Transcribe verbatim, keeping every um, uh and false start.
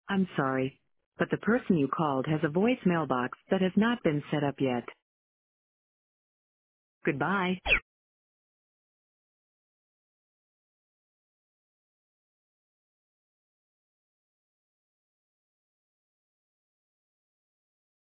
I'm sorry, but the person you called has a voicemail box that has not been set up yet. Goodbye.